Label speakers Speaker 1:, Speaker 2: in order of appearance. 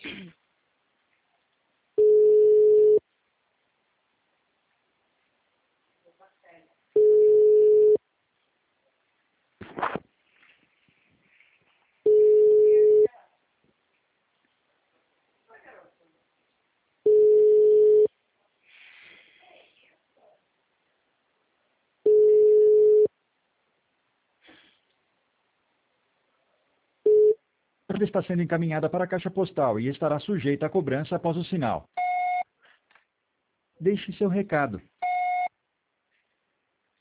Speaker 1: A carta está sendo encaminhada para a caixa postal e estará sujeita a cobrança após o sinal. Deixe seu recado.